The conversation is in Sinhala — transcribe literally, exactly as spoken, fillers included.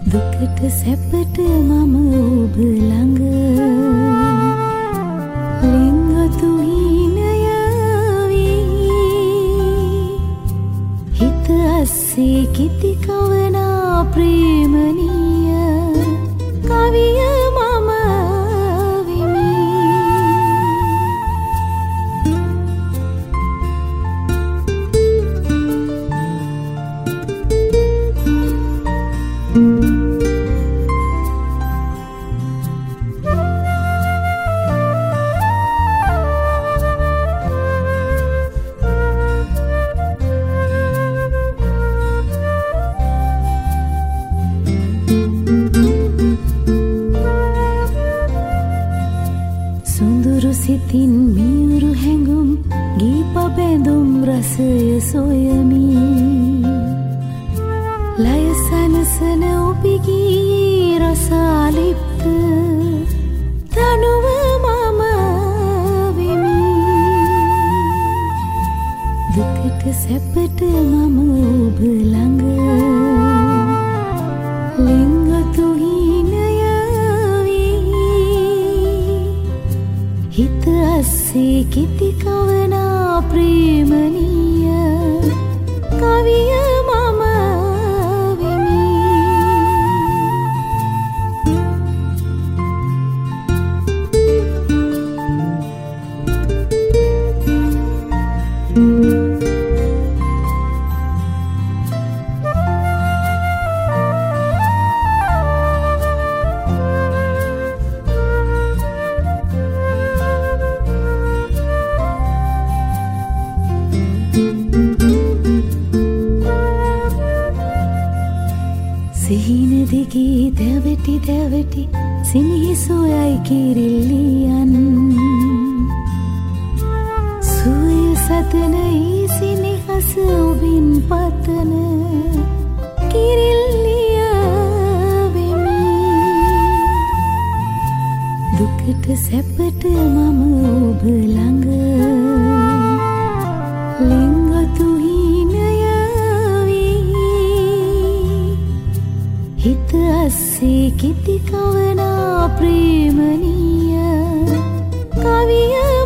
දුකට සැපට මම ඔබ ළඟ ලිංගතු හීනය වී හිත අස්සේ කිති කවනා ප්‍රේමනීය කවිය මම වෙමි. සොඳුරු සිතින් මියුරු හැඟුම් ගීප බැඳුම් රසය සොයමි. ලය සනසන ඔබගේ රසාලිප්ත තනුව මම වෙමි. දුකට සැපට මම ඔබ ළඟ ලිංගතු හීනය හිත අස්සේ කිති කවනා ප්‍රේමනීය කවිය මම වෙමි. සිහින දිගේ දැවටි දැවටි සිනහි සොයයි කිරිල්ලියන් සුවය සතන සිනහස ඔබින් පතන කිරිල්ලිය වෙමි. දුකට සැපට මම ඔබ ළඟ ලිංගතු හීනය හිත අස්සේ කිති කවනා ප්‍රේමනීය කවිය